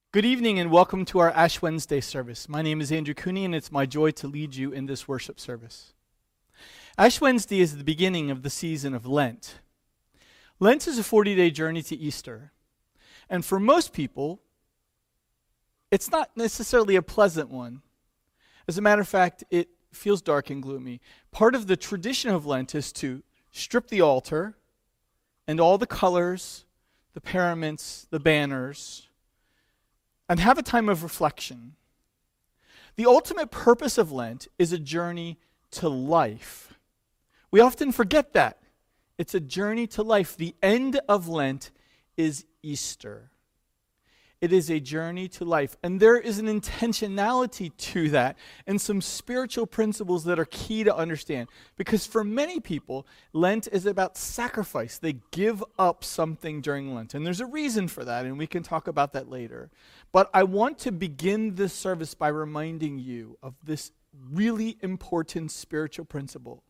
Good evening and welcome to our Ash Wednesday service. My name is Andrew Cooney and it's my joy to lead you in this worship service. Ash Wednesday is the beginning of the season of Lent. Lent is a 40-day journey to Easter. And for most people, it's not necessarily a pleasant one. As a matter of fact, it feels dark and gloomy. Part of the tradition of Lent is to strip the altar and all the colors, the paraments, the banners, and have a time of reflection. The ultimate purpose of Lent is a journey to life. We often forget that. It's a journey to life. The end of Lent is Easter. It is a journey to life. And there is an intentionality to that and some spiritual principles that are key to understand. Because for many people, Lent is about sacrifice. They give up something during Lent. And there's a reason for that, and we can talk about that later. But I want to begin this service by reminding you of this really important spiritual principle.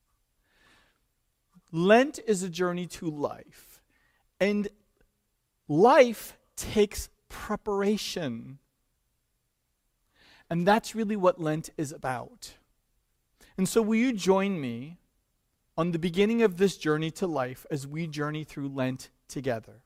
Lent is a journey to life. And life takes preparation. And that's really what Lent is about. And so will you join me on the beginning of this journey to life as we journey through Lent together?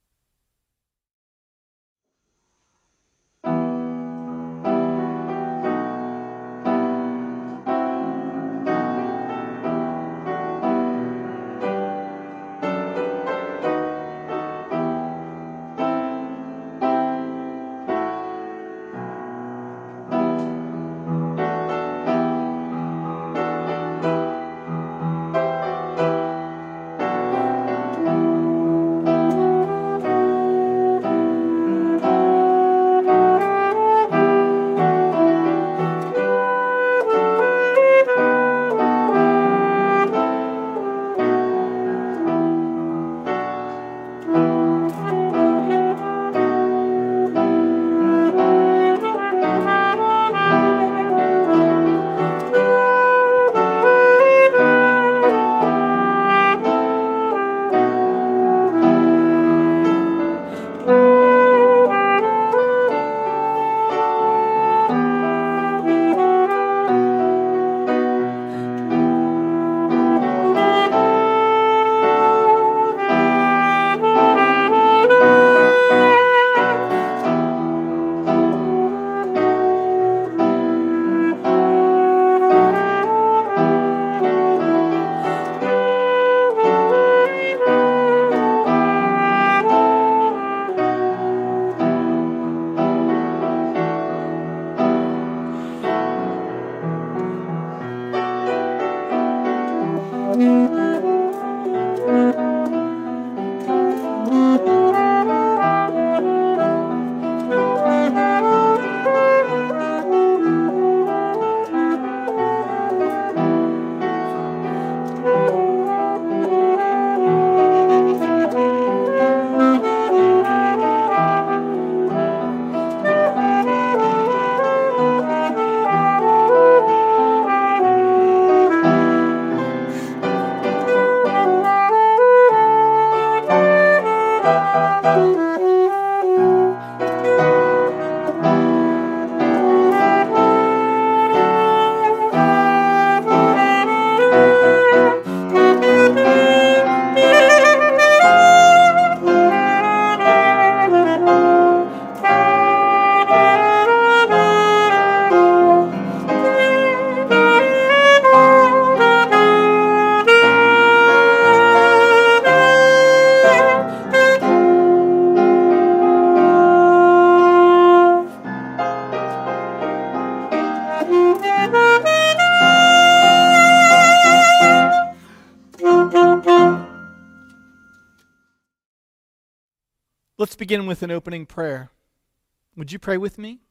Let's begin with an opening prayer. Would you pray with me?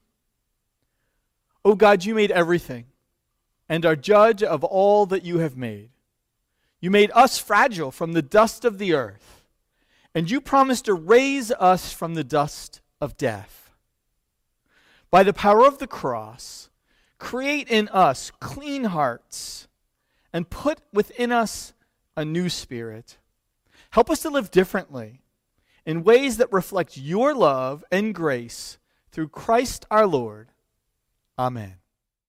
Oh God, you made everything and are judge of all that you have made. You made us fragile from the dust of the earth, and you promised to raise us from the dust of death. By the power of the cross, create in us clean hearts and put within us a new spirit. Help us to live differently in ways that reflect your love and grace through Christ our Lord. Amen.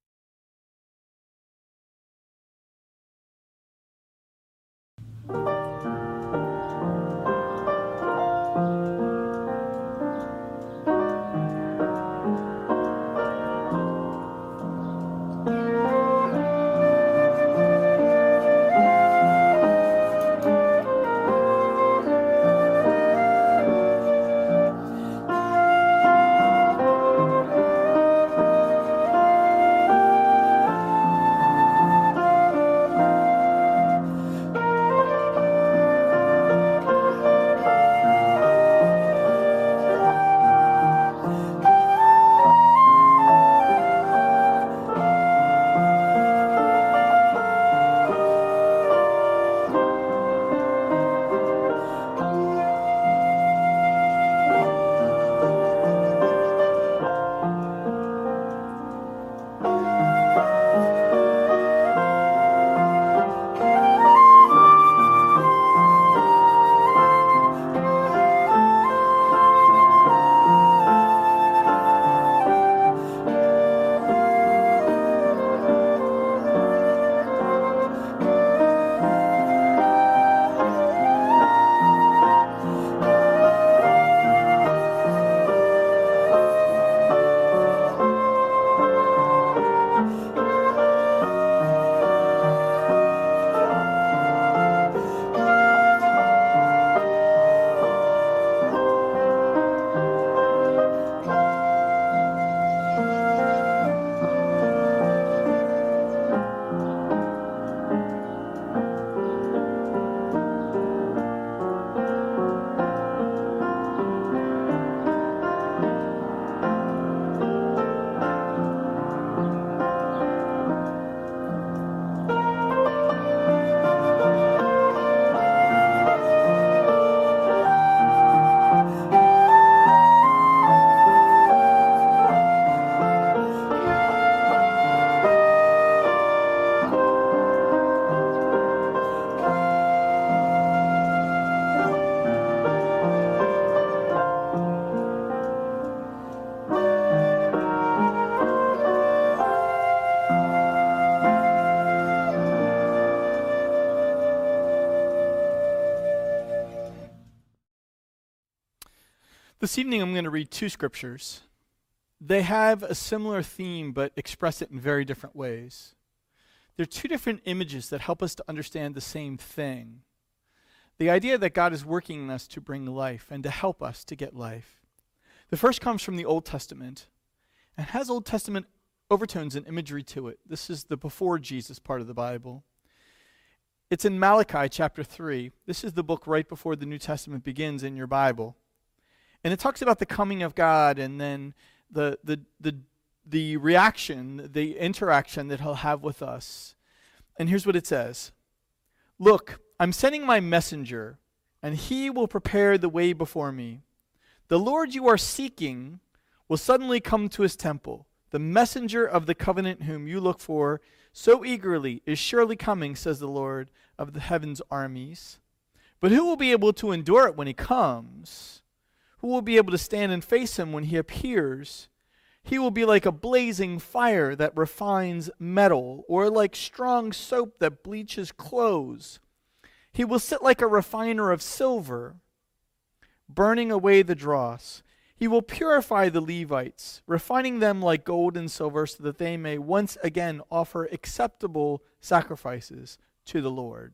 This evening I'm going to read two scriptures. They have a similar theme but express it in very different ways. They're two different images that help us to understand the same thing. The idea that God is working in us to bring life and to help us to get life. The first comes from the Old Testament and has Old Testament overtones and imagery to it. This is the before Jesus part of the Bible. It's in Malachi chapter 3. This is the book right before the New Testament begins in your Bible. And it talks about the coming of God and then the reaction, the interaction that he'll have with us. And here's what it says. Look, I'm sending my messenger, and he will prepare the way before me. The Lord you are seeking will suddenly come to his temple. The messenger of the covenant whom you look for so eagerly is surely coming, says the Lord of the heaven's armies. But who will be able to endure it when he comes? Who will be able to stand and face him when he appears? He will be like a blazing fire that refines metal, or like strong soap that bleaches clothes. He will sit like a refiner of silver, burning away the dross. He will purify the Levites, refining them like gold and silver, so that they may once again offer acceptable sacrifices to the Lord.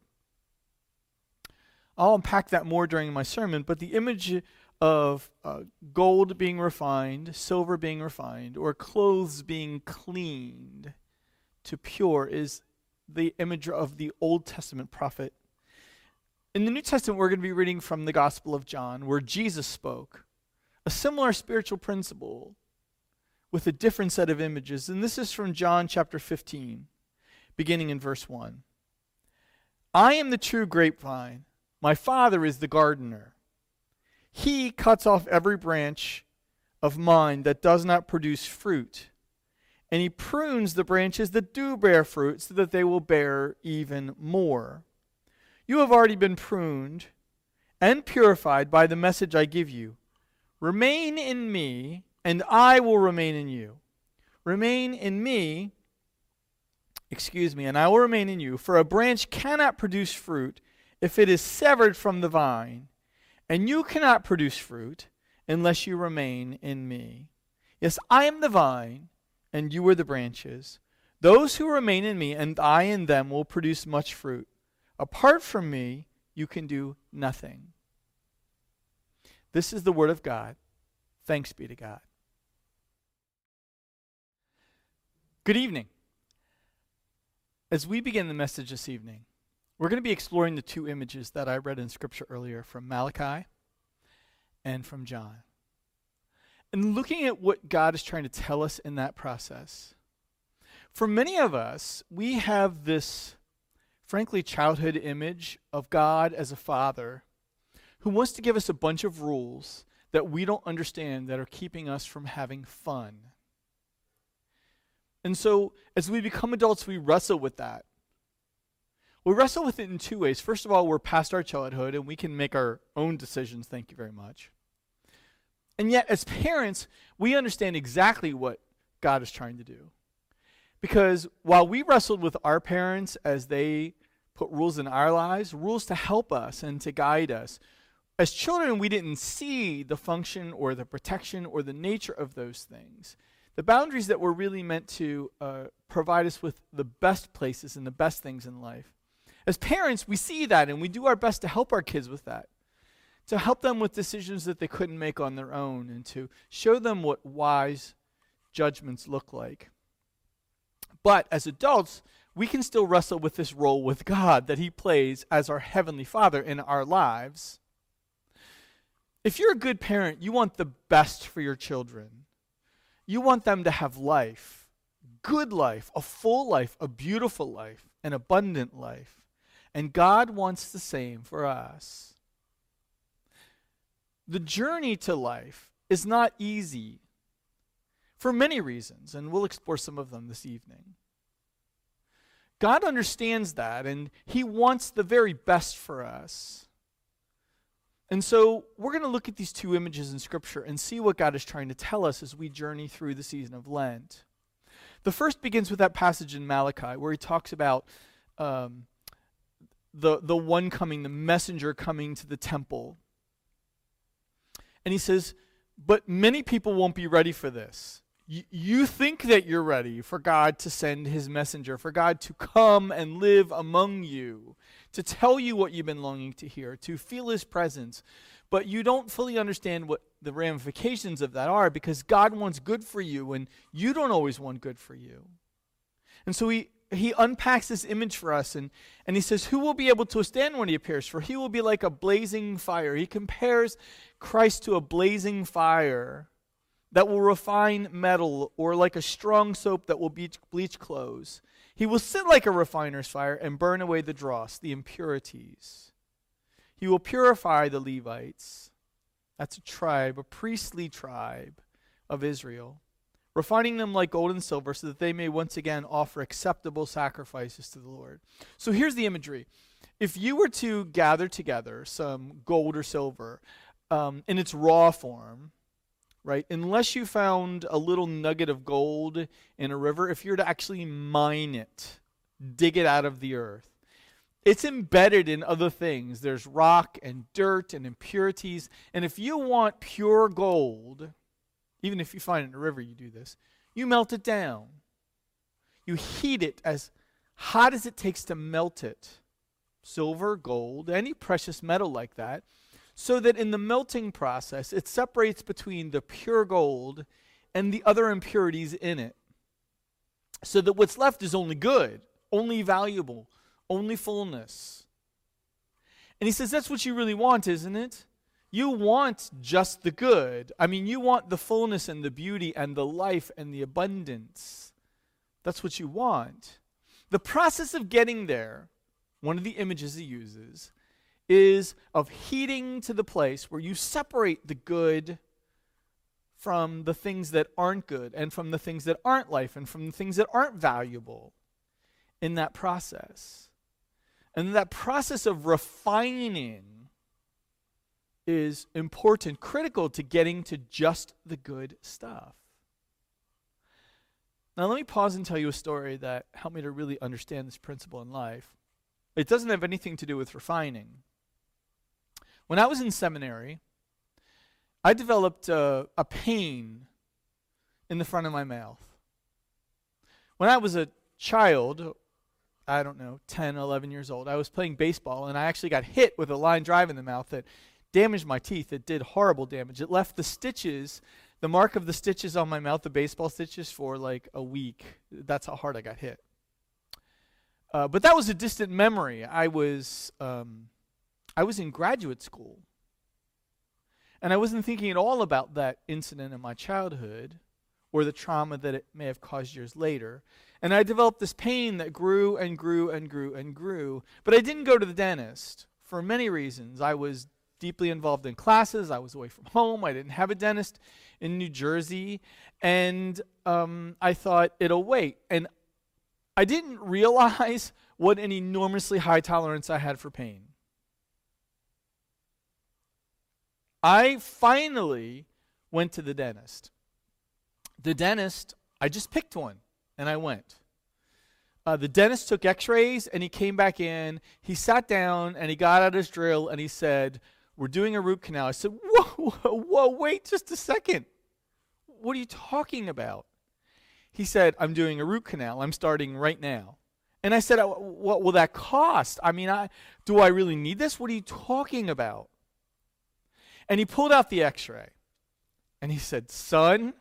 I'll unpack that more during my sermon, but the image of gold being refined, silver being refined, or clothes being cleaned to pure is the image of the Old Testament prophet. In the New Testament, we're going to be reading from the Gospel of John, where Jesus spoke a similar spiritual principle with a different set of images. And this is from John chapter 15, beginning in verse 1. I am the true grapevine. My Father is the gardener. He cuts off every branch of mine that does not produce fruit, and he prunes the branches that do bear fruit so that they will bear even more. You have already been pruned and purified by the message I give you. Remain in me, and I will remain in you. Remain in me, and I will remain in you. For a branch cannot produce fruit if it is severed from the vine, and you cannot produce fruit unless you remain in me. Yes, I am the vine, and you are the branches. Those who remain in me and I in them will produce much fruit. Apart from me, you can do nothing. This is the word of God. Thanks be to God. Good evening. As we begin the message this evening, we're going to be exploring the two images that I read in Scripture earlier from Malachi and from John. And looking at what God is trying to tell us in that process. For many of us, we have this, frankly, childhood image of God as a father who wants to give us a bunch of rules that we don't understand that are keeping us from having fun. And so, as we become adults, we wrestle with that. We wrestle with it in two ways. First of all, we're past our childhood and we can make our own decisions, thank you very much. And yet, as parents, we understand exactly what God is trying to do. Because while we wrestled with our parents as they put rules in our lives, rules to help us and to guide us, as children, we didn't see the function or the protection or the nature of those things. The boundaries that were really meant to provide us with the best places and the best things in life. As parents, we see that and we do our best to help our kids with that. To help them with decisions that they couldn't make on their own and to show them what wise judgments look like. But as adults, we can still wrestle with this role with God that he plays as our Heavenly Father in our lives. If you're a good parent, you want the best for your children. You want them to have life, good life, a full life, a beautiful life, an abundant life. And God wants the same for us. The journey to life is not easy for many reasons, and we'll explore some of them this evening. God understands that, and he wants the very best for us. And so we're going to look at these two images in Scripture and see what God is trying to tell us as we journey through the season of Lent. The first begins with that passage in Malachi where he talks about the one coming, the messenger coming to the temple. And he says, but many people won't be ready for this. You think that you're ready for God to send his messenger, for God to come and live among you, to tell you what you've been longing to hear, to feel his presence. But you don't fully understand what the ramifications of that are because God wants good for you and you don't always want good for you. And so he unpacks this image for us and he says, who will be able to withstand when he appears? For he will be like a blazing fire. He compares Christ to a blazing fire that will refine metal, or like a strong soap that will bleach clothes. He will sit like a refiner's fire and burn away the dross, the impurities. He will purify the Levites. That's a tribe, a priestly tribe of Israel, refining them like gold and silver so that they may once again offer acceptable sacrifices to the Lord. So here's the imagery. If you were to gather together some gold or silver in its raw form, right? Unless you found a little nugget of gold in a river, if you were to actually mine it, dig it out of the earth, it's embedded in other things. There's rock and dirt and impurities. And if you want pure gold, even if you find it in a river, you do this, you melt it down. You heat it as hot as it takes to melt it. Silver, gold, any precious metal like that. So that in the melting process, it separates between the pure gold and the other impurities in it. So that what's left is only good, only valuable, only fullness. And he says, that's what you really want, isn't it? You want just the good. I mean, you want the fullness and the beauty and the life and the abundance. That's what you want. The process of getting there, one of the images he uses, is of heating to the place where you separate the good from the things that aren't good and from the things that aren't life and from the things that aren't valuable in that process. And that process of refining is important, critical to getting to just the good stuff. Now, let me pause and tell you a story that helped me to really understand this principle in life. It doesn't have anything to do with refining. When I was in seminary, I developed a pain in the front of my mouth. When I was a child, I don't know, 10, 11 years old, I was playing baseball, and I actually got hit with a line drive in the mouth that damaged my teeth. It did horrible damage. It left the stitches, the mark of the stitches on my mouth, the baseball stitches, for like a week. That's how hard I got hit. But that was a distant memory. I was in graduate school, and I wasn't thinking at all about that incident in my childhood or the trauma that it may have caused years later. And I developed this pain that grew and grew and grew and grew. But I didn't go to the dentist for many reasons. I was deeply involved in classes. I was away from home. I didn't have a dentist in New Jersey. And I thought, it'll wait. And I didn't realize what an enormously high tolerance I had for pain. I finally went to the dentist. The dentist, I just picked one, and I went. The dentist took x-rays, and he came back in. He sat down, and he got out his drill, and he said, "We're doing a root canal." I said, whoa, wait just a second. What are you talking about? He said, "I'm doing a root canal. I'm starting right now." And I said, "What will that cost? I mean, do I really need this? What are you talking about?" And he pulled out the x-ray, and he said, "Son,"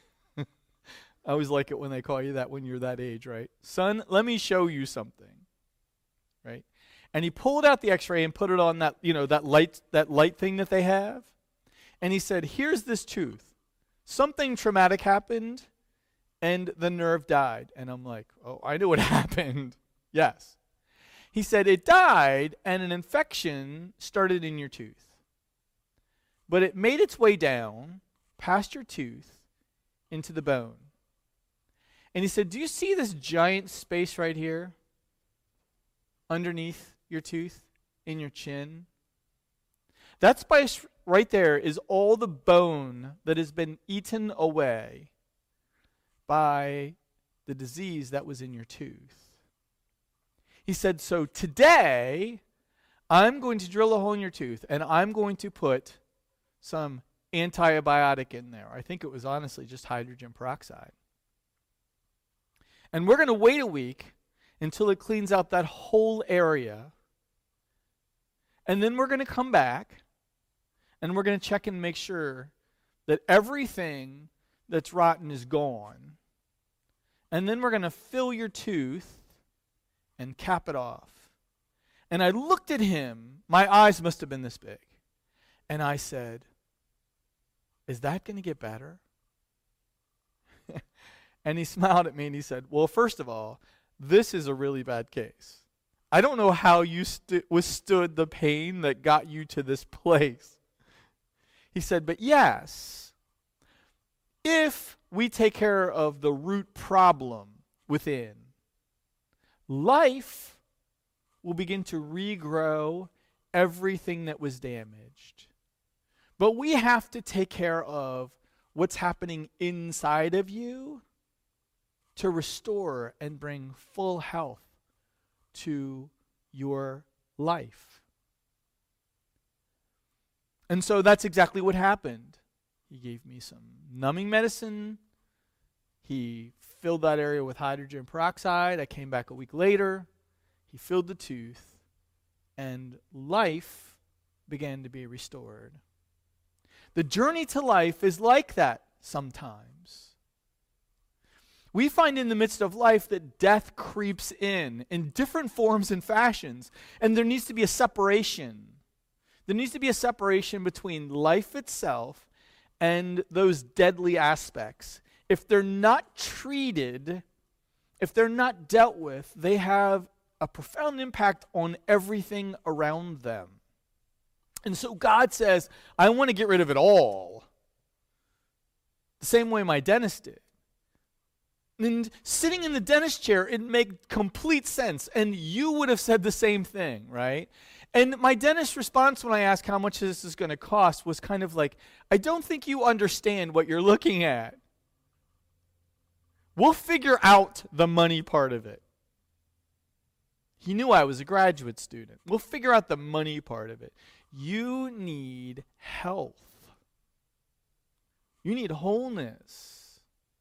I always like it when they call you that when you're that age, right? "Son, let me show you something," right? And he pulled out the x-ray and put it on that, that light thing that they have. And he said, "Here's this tooth. Something traumatic happened, and the nerve died." And I'm like, "Oh, I know what happened." Yes. He said, "It died, and an infection started in your tooth. But it made its way down past your tooth into the bone." And he said, "Do you see this giant space right here underneath your tooth in your chin? That space right there is all the bone that has been eaten away by the disease that was in your tooth." He said, "So today, I'm going to drill a hole in your tooth, and I'm going to put some antibiotic in there." I think it was honestly just hydrogen peroxide. "And we're going to wait a week until it cleans out that whole area. And then we're going to come back, and we're going to check and make sure that everything that's rotten is gone. And then we're going to fill your tooth and cap it off." And I looked at him. My eyes must have been this big. And I said, "Is that going to get better?" And he smiled at me and he said, "Well, first of all, this is a really bad case. I don't know how you withstood the pain that got you to this place." He said, "But yes, if we take care of the root problem within, life will begin to regrow everything that was damaged. But we have to take care of what's happening inside of you to restore and bring full health to your life." And so that's exactly what happened. He gave me some numbing medicine. He filled that area with hydrogen peroxide. I came back a week later. He filled the tooth, and life began to be restored. The journey to life is like that sometimes. We find in the midst of life that death creeps in different forms and fashions, and there needs to be a separation. There needs to be a separation between life itself and those deadly aspects. If they're not treated, if they're not dealt with, they have a profound impact on everything around them. And so God says, "I want to get rid of it all." The same way my dentist did. And sitting in the dentist chair, it made complete sense. And you would have said the same thing, right? And my dentist's response when I asked how much this is going to cost was kind of like, I don't think you understand what you're looking at. We'll figure out the money part of it. He knew I was a graduate student. We'll figure out the money part of it. You need health. You need wholeness.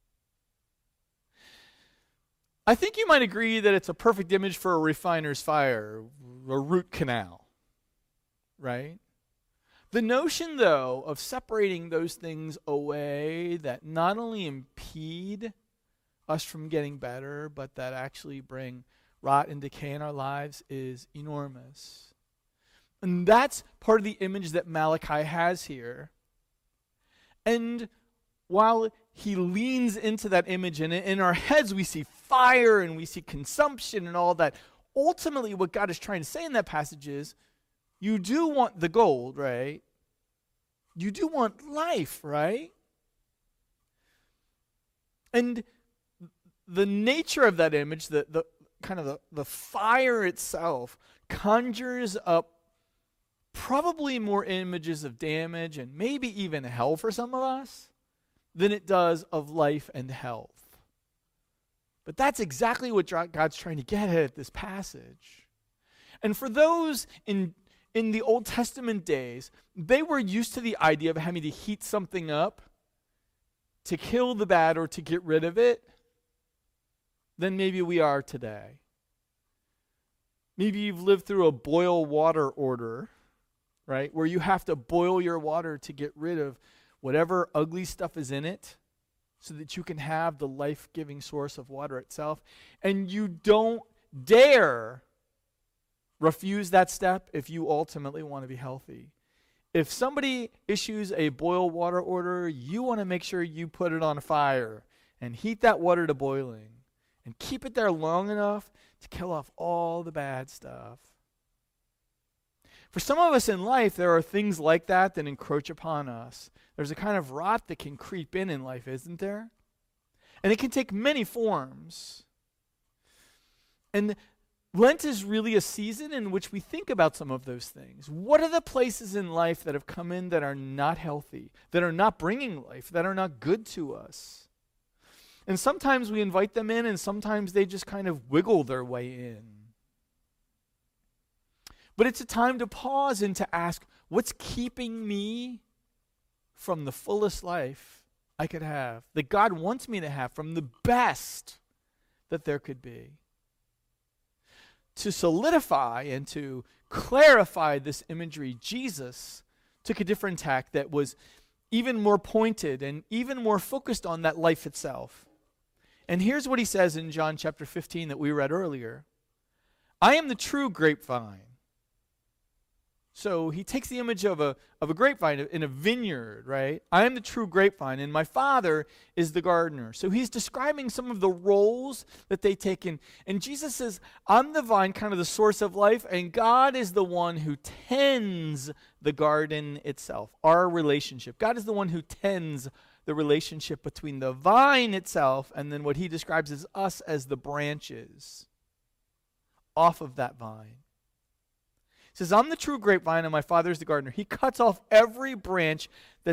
I think you might agree that it's a perfect image for a refiner's fire, a root canal, right? The notion, though, of separating those things away that not only impede us from getting better, but that actually bring rot and decay in our lives is enormous. And that's part of the image that Malachi has here. And while he leans into that image, and in our heads we see fire and we see consumption and all that, ultimately what God is trying to say in that passage is, you do want the gold, right? You do want life, right? And the nature of that image, the kind of the fire itself, conjures up probably more images of damage and maybe even hell for some of us than it does of life and health. But that's exactly what God's trying to get at this passage. And for those in the Old Testament days, they were used to the idea of having to heat something up to kill the bad or to get rid of it than maybe we are today. Maybe you've lived through a boil water order, right, where you have to boil your water to get rid of whatever ugly stuff is in it so that you can have the life-giving source of water itself. And you don't dare refuse that step if you ultimately want to be healthy. If somebody issues a boil water order, you want to make sure you put it on fire and heat that water to boiling and keep it there long enough to kill off all the bad stuff. For some of us in life, there are things like that that encroach upon us. There's a kind of rot that can creep in life, isn't there? And it can take many forms. And Lent is really a season in which we think about some of those things. What are the places in life that have come in that are not healthy, that are not bringing life, that are not good to us? And sometimes we invite them in, and sometimes they just kind of wiggle their way in. But it's a time to pause and to ask, what's keeping me from the fullest life I could have, that God wants me to have, from the best that there could be? To solidify and to clarify this imagery, Jesus took a different tack that was even more pointed and even more focused on that life itself. And here's what he says in John chapter 15 that we read earlier. I am the true grapevine. So he takes the image of a grapevine in a vineyard, right? I am the true grapevine, and my Father is the gardener. So he's describing some of the roles that they take in. And Jesus says, I'm the vine, kind of the source of life, and God is the one who tends the garden itself, our relationship. God is the one who tends the relationship between the vine itself and then what he describes as us as the branches off of that vine. He says, I'm the true grapevine and my Father is the gardener. He cuts off every branch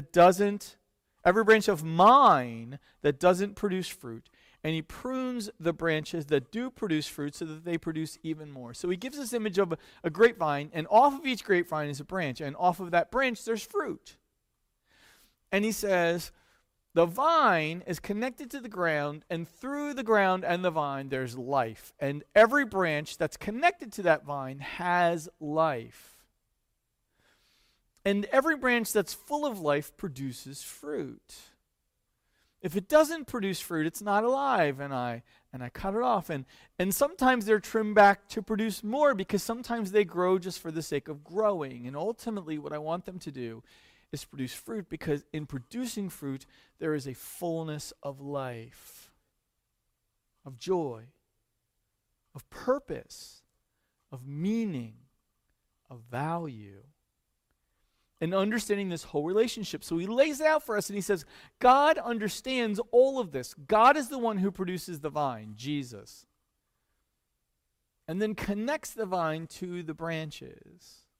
of mine that doesn't produce fruit. And he prunes the branches that do produce fruit so that they produce even more. So he gives this image of a grapevine, and off of each grapevine is a branch. And off of that branch, there's fruit. And he says, the vine is connected to the ground, and through the ground and the vine, there's life. And every branch that's connected to that vine has life. And every branch that's full of life produces fruit. If it doesn't produce fruit, it's not alive, and I cut it off. And sometimes they're trimmed back to produce more because sometimes they grow just for the sake of growing. And ultimately, what I want them to do is produce fruit, because in producing fruit, there is a fullness of life, of joy, of purpose, of meaning, of value. And understanding this whole relationship. So he lays it out for us and he says, God understands all of this. God is the one who produces the vine, Jesus. And then connects the vine to the branches.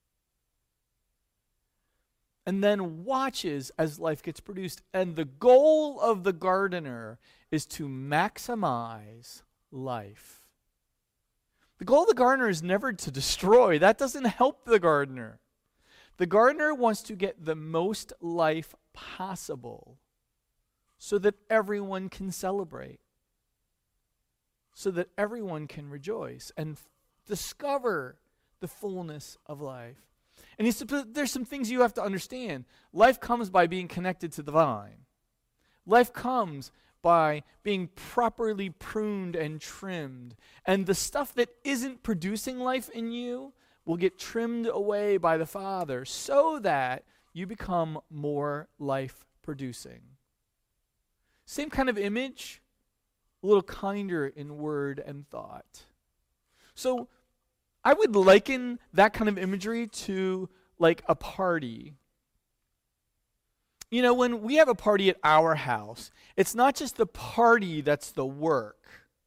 and then watches as life gets produced. And the goal of the gardener is to maximize life. The goal of the gardener is never to destroy. That doesn't help the gardener. The gardener wants to get the most life possible so that everyone can celebrate, so that everyone can rejoice and discover the fullness of life. And there's some things you have to understand. Life comes by being connected to the vine. Life comes by being properly pruned and trimmed. And the stuff that isn't producing life in you will get trimmed away by the Father so that you become more life-producing. Same kind of image, a little kinder in word and thought. So I would liken that kind of imagery to like a party. You know, when we have a party at our house, it's not just the party that's the work.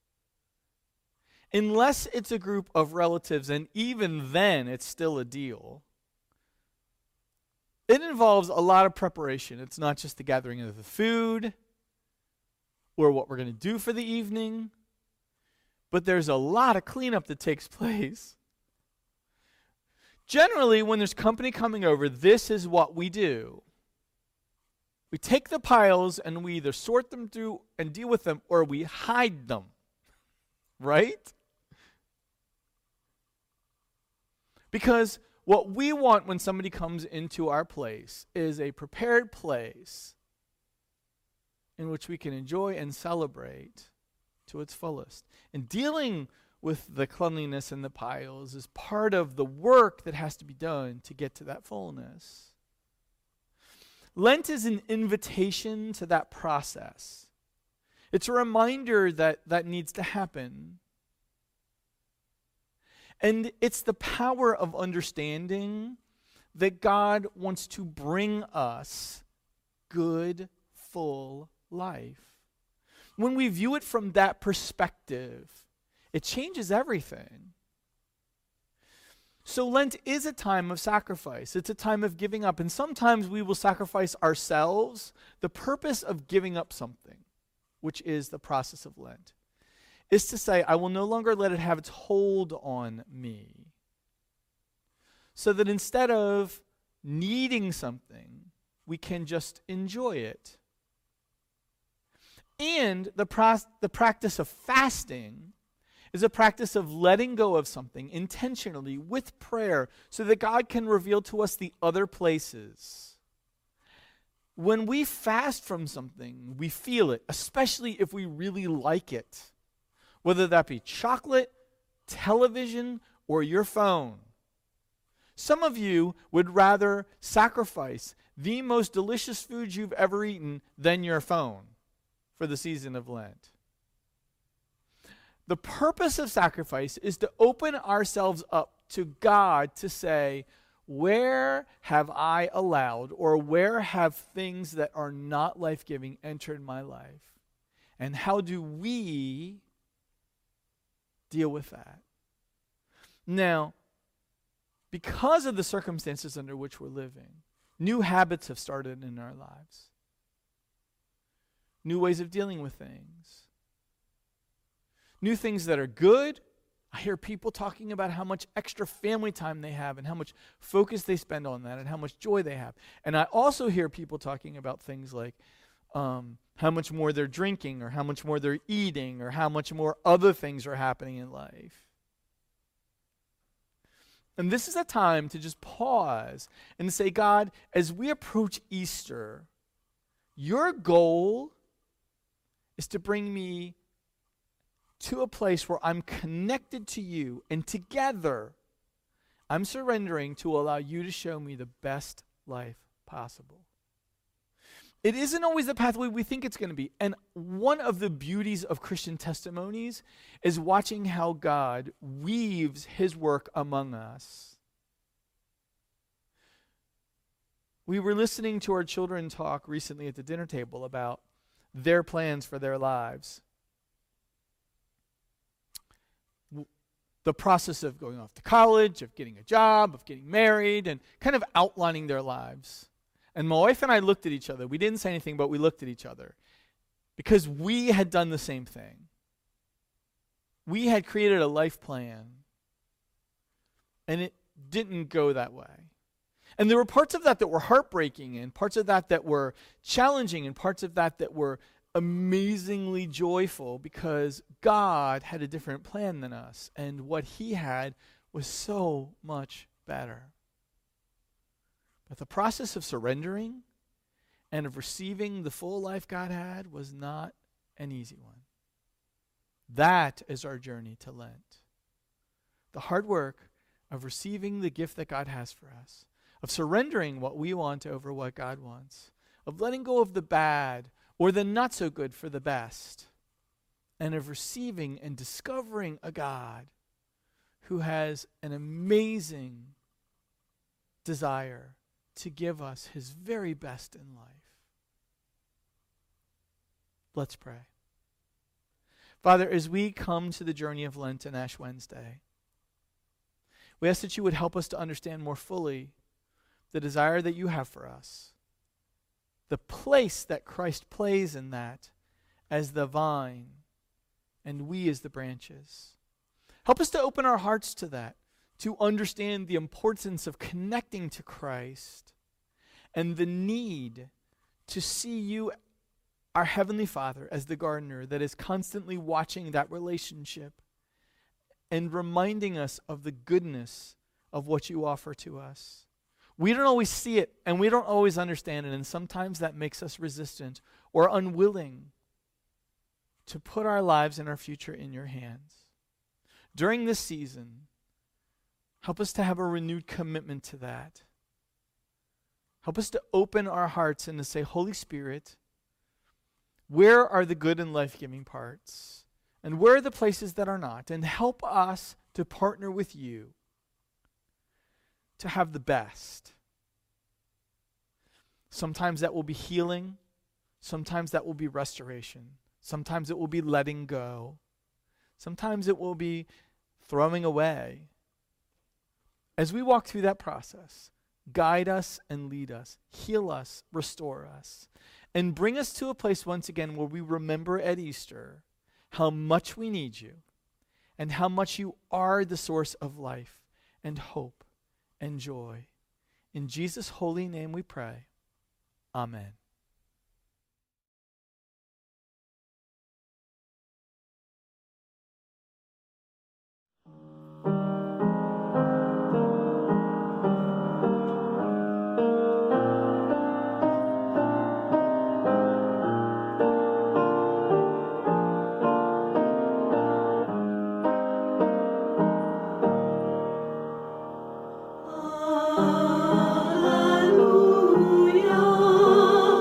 Unless it's a group of relatives, and even then it's still a deal. It involves a lot of preparation. It's not just the gathering of the food or what we're going to do for the evening, but there's a lot of cleanup that takes place. Generally, when there's company coming over, this is what we do. We take the piles and we either sort them through and deal with them, or we hide them. Right? Because what we want when somebody comes into our place is a prepared place in which we can enjoy and celebrate to its fullest. And dealing with the cleanliness and the piles is part of the work that has to be done to get to that fullness. Lent is an invitation to that process. It's a reminder that that needs to happen. And it's the power of understanding that God wants to bring us good, full life. When we view it from that perspective, it changes everything. So Lent is a time of sacrifice. It's a time of giving up. And sometimes we will sacrifice ourselves. The purpose of giving up something, which is the process of Lent, is to say, I will no longer let it have its hold on me. So that instead of needing something, we can just enjoy it. And the practice of fasting is a practice of letting go of something intentionally with prayer so that God can reveal to us the other places. When we fast from something, we feel it, especially if we really like it. Whether that be chocolate, television, or your phone. Some of you would rather sacrifice the most delicious food you've ever eaten than your phone for the season of Lent. The purpose of sacrifice is to open ourselves up to God to say, where have I allowed, or where have things that are not life-giving entered my life? And how do we deal with that? Now, because of the circumstances under which we're living, new habits have started in our lives. New ways of dealing with things. New things that are good. I hear people talking about how much extra family time they have and how much focus they spend on that and how much joy they have. And I also hear people talking about things like how much more they're drinking or how much more they're eating or how much more other things are happening in life. And this is a time to just pause and say, God, as we approach Easter, your goal is to bring me to a place where I'm connected to you, and together I'm surrendering to allow you to show me the best life possible. It isn't always the pathway we think it's going to be. And one of the beauties of Christian testimonies is watching how God weaves his work among us. We were listening to our children talk recently at the dinner table about their plans for their lives. The process of going off to college, of getting a job, of getting married, and kind of outlining their lives. And my wife and I looked at each other. We didn't say anything, but we looked at each other because we had done the same thing. We had created a life plan, and it didn't go that way. And there were parts of that that were heartbreaking, and parts of that that were challenging, and parts of that that were amazingly joyful because God had a different plan than us, and what he had was so much better. But the process of surrendering and of receiving the full life God had was not an easy one. That is our journey to Lent. The hard work of receiving the gift that God has for us, of surrendering what we want over what God wants, of letting go of the bad or the not so good for the best, and of receiving and discovering a God who has an amazing desire to give us his very best in life. Let's pray. Father, as we come to the journey of Lent and Ash Wednesday, we ask that you would help us to understand more fully the desire that you have for us, the place that Christ plays in that as the vine and we as the branches. Help us to open our hearts to that, to understand the importance of connecting to Christ and the need to see you, our Heavenly Father, as the gardener that is constantly watching that relationship and reminding us of the goodness of what you offer to us. We don't always see it, and we don't always understand it, and sometimes that makes us resistant or unwilling to put our lives and our future in your hands. During this season, help us to have a renewed commitment to that. Help us to open our hearts and to say, Holy Spirit, where are the good and life-giving parts? And where are the places that are not? And help us to partner with you to have the best. Sometimes that will be healing. Sometimes that will be restoration. Sometimes it will be letting go. Sometimes it will be throwing away. As we walk through that process, guide us and lead us, heal us, restore us, and bring us to a place once again where we remember at Easter how much we need you and how much you are the source of life and hope and joy. In Jesus' holy name we pray. Amen. Alleluia.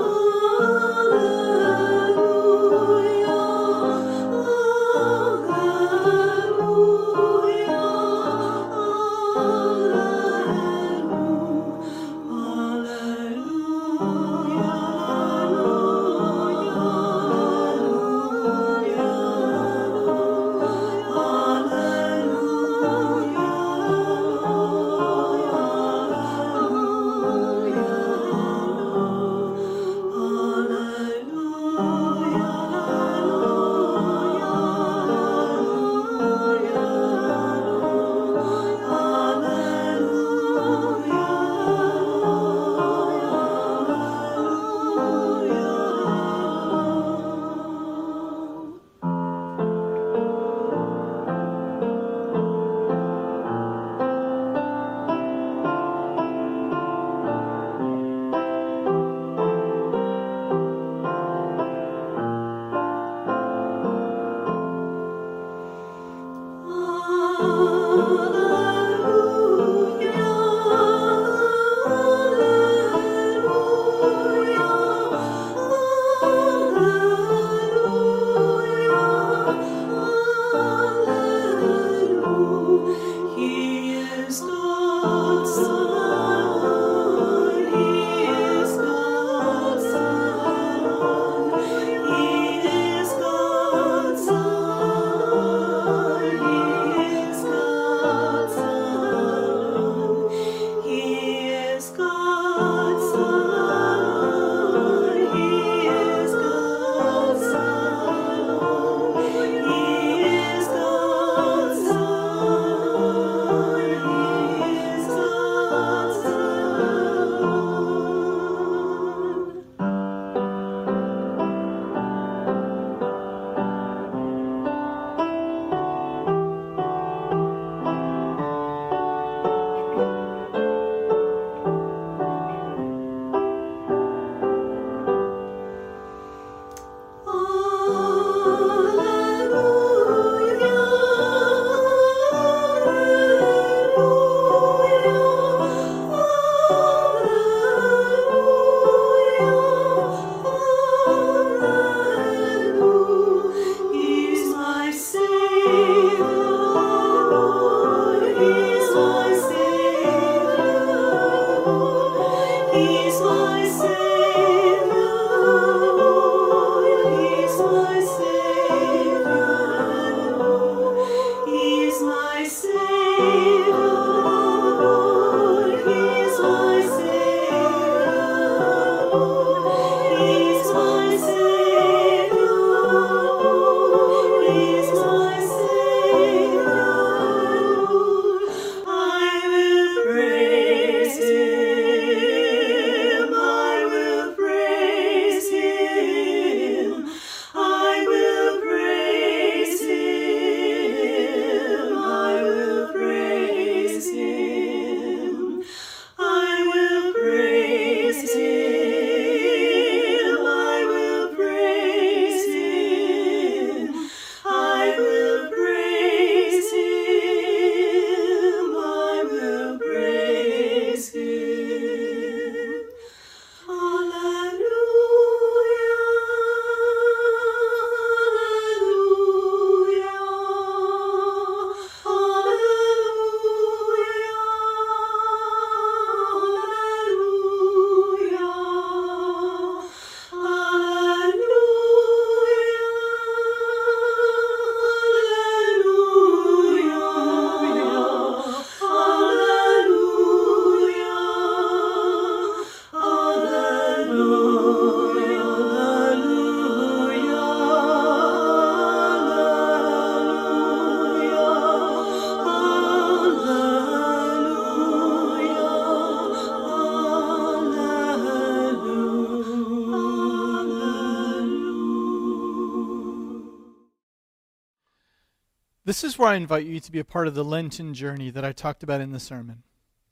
This is where I invite you to be a part of the Lenten journey that I talked about in the sermon.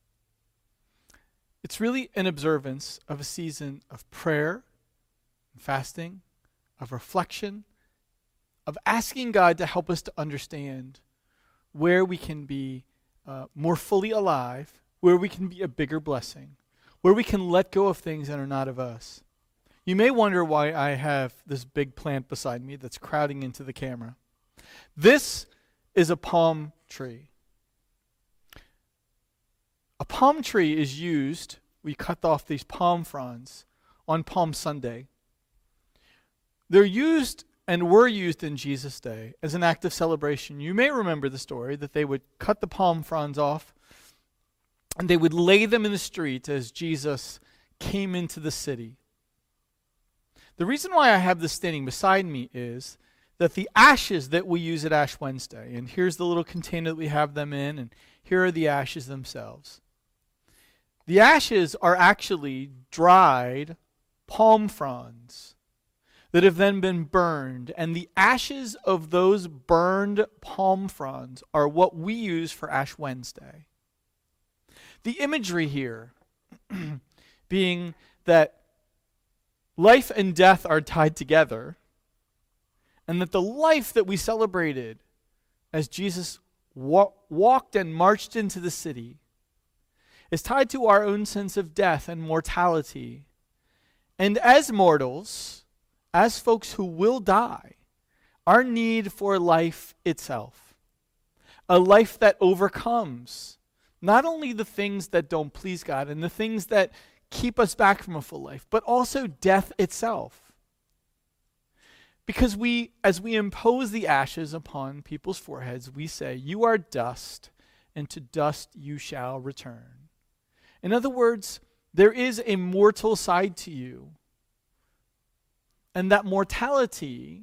It's really an observance of a season of prayer, fasting, of reflection, of asking God to help us to understand where we can be more fully alive, where we can be a bigger blessing, where we can let go of things that are not of us. You may wonder why I have this big plant beside me that's crowding into the camera. This is a palm tree. A palm tree is used, we cut off these palm fronds on Palm Sunday. They're used and were used in Jesus' day as an act of celebration. You may remember the story that they would cut the palm fronds off and they would lay them in the street as Jesus came into the city. The reason why I have this standing beside me is that the ashes that we use at Ash Wednesday, and here's the little container that we have them in, and here are the ashes themselves. The ashes are actually dried palm fronds that have then been burned, and the ashes of those burned palm fronds are what we use for Ash Wednesday. The imagery here being that life and death are tied together, and that the life that we celebrated as Jesus walked and marched into the city is tied to our own sense of death and mortality. And as mortals, as folks who will die, our need for life itself, a life that overcomes not only the things that don't please God and the things that keep us back from a full life, but also death itself. Because as we impose the ashes upon people's foreheads, we say, "You are dust, and to dust you shall return." In other words, there is a mortal side to you. And that mortality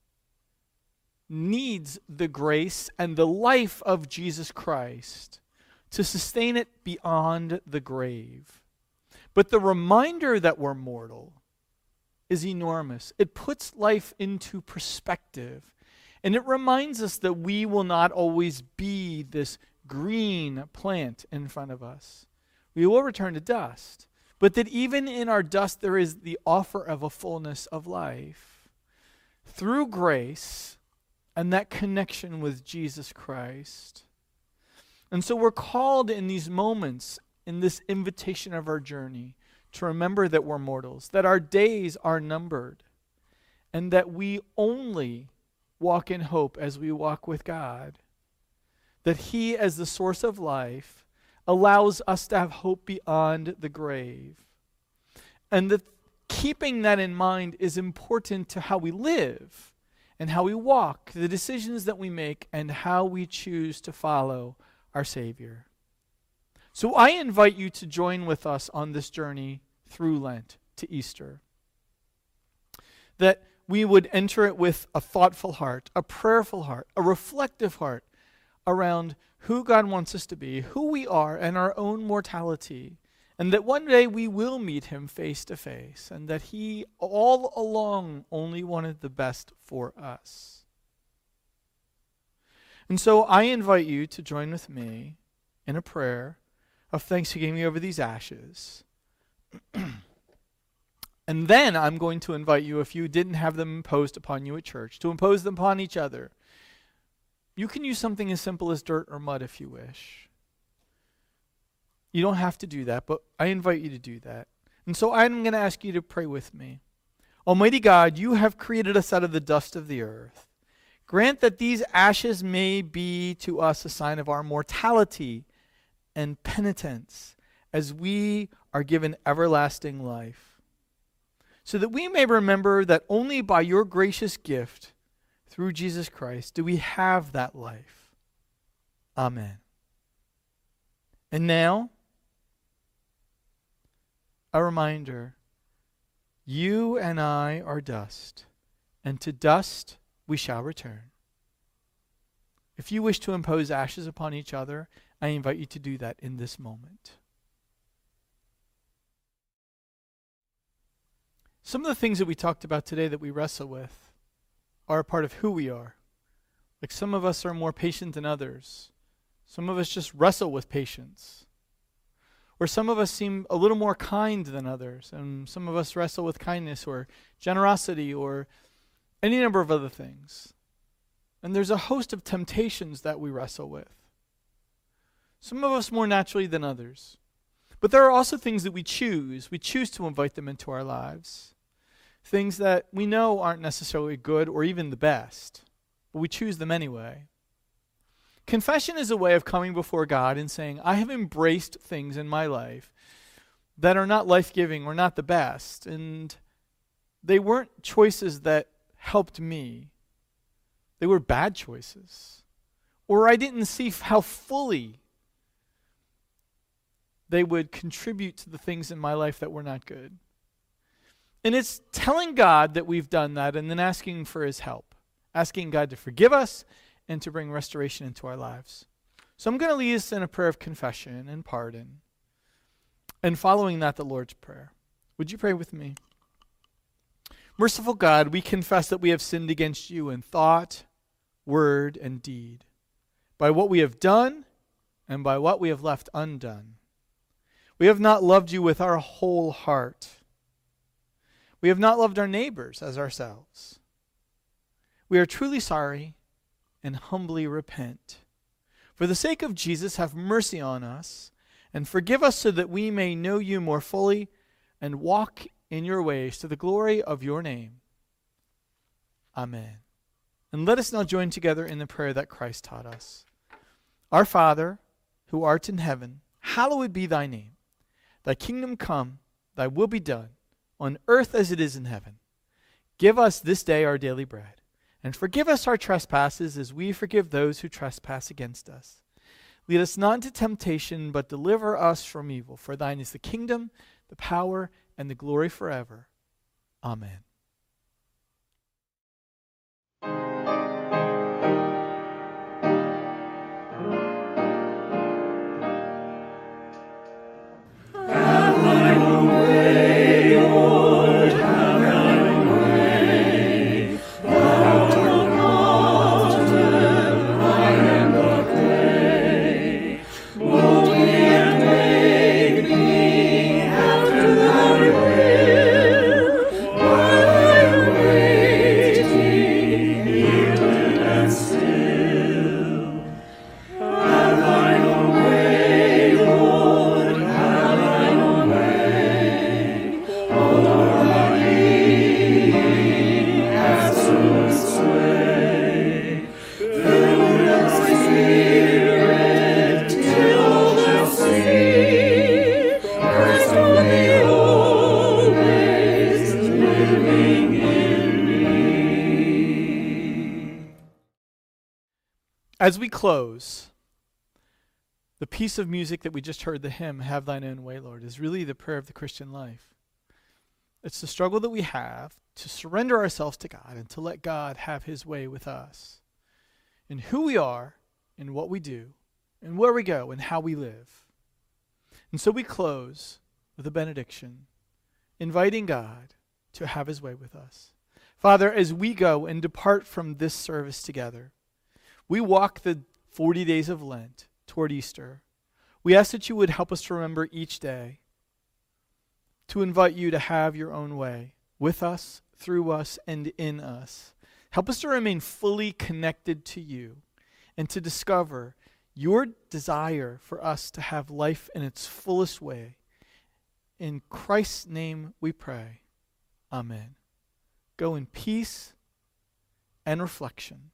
needs the grace and the life of Jesus Christ to sustain it beyond the grave. But the reminder that we're mortal is enormous. It puts life into perspective. And it reminds us that we will not always be this green plant in front of us. We will return to dust. But that even in our dust there is the offer of a fullness of life. Through grace and that connection with Jesus Christ. And so we're called in these moments, in this invitation of our journey, to remember that we're mortals, that our days are numbered, and that we only walk in hope as we walk with God. That He, as the source of life, allows us to have hope beyond the grave. And that keeping that in mind is important to how we live and how we walk, the decisions that we make, and how we choose to follow our Savior. So I invite you to join with us on this journey through Lent to Easter. That we would enter it with a thoughtful heart, a prayerful heart, a reflective heart around who God wants us to be, who we are, and our own mortality. And that one day we will meet Him face to face, and that He all along only wanted the best for us. And so I invite you to join with me in a prayer of thanksgiving over these ashes. And then I'm going to invite you, if you didn't have them imposed upon you at church, to impose them upon each other. You can use something as simple as dirt or mud if you wish. You don't have to do that, but I invite you to do that. And so I'm going to ask you to pray with me. Almighty God, you have created us out of the dust of the earth. Grant that these ashes may be to us a sign of our mortality and penitence as we are given everlasting life, so that we may remember that only by your gracious gift through Jesus Christ do we have that life. Amen. And now, a reminder, you and I are dust, and to dust we shall return. If you wish to impose ashes upon each other, I invite you to do that in this moment. Some of the things that we talked about today that we wrestle with are a part of who we are. Like some of us are more patient than others. Some of us just wrestle with patience. Or some of us seem a little more kind than others, and some of us wrestle with kindness or generosity or any number of other things. And there's a host of temptations that we wrestle with. Some of us more naturally than others. But there are also things that we choose. We choose to invite them into our lives. Things that we know aren't necessarily good or even the best, but we choose them anyway. Confession is a way of coming before God and saying, I have embraced things in my life that are not life-giving or not the best, and they weren't choices that helped me. They were bad choices. Or I didn't see how fully they would contribute to the things in my life that were not good. And it's telling God that we've done that and then asking for his help. Asking God to forgive us and to bring restoration into our lives. So I'm going to lead us in a prayer of confession and pardon. And following that, the Lord's Prayer. Would you pray with me? Merciful God, we confess that we have sinned against you in thought, word, and deed, by what we have done and by what we have left undone. We have not loved you with our whole heart. We have not loved our neighbors as ourselves. We are truly sorry and humbly repent. For the sake of Jesus, have mercy on us and forgive us so that we may know you more fully and walk in your ways to the glory of your name. Amen. And let us now join together in the prayer that Christ taught us. Our Father, who art in heaven, hallowed be thy name. Thy kingdom come, thy will be done, on earth as it is in heaven. Give us this day our daily bread, and forgive us our trespasses as we forgive those who trespass against us. Lead us not into temptation, but deliver us from evil. For thine is the kingdom, the power, and the glory forever. Amen. As we close, the piece of music that we just heard, the hymn, Have Thine Own Way, Lord, is really the prayer of the Christian life. It's the struggle that we have to surrender ourselves to God and to let God have his way with us in who we are, in what we do, and where we go, and how we live. And so we close with a benediction, inviting God to have his way with us. Father, as we go and depart from this service together, we walk the 40 days of Lent toward Easter. We ask that you would help us to remember each day to invite you to have your own way with us, through us, and in us. Help us to remain fully connected to you and to discover your desire for us to have life in its fullest way. In Christ's name we pray. Amen. Go in peace and reflection.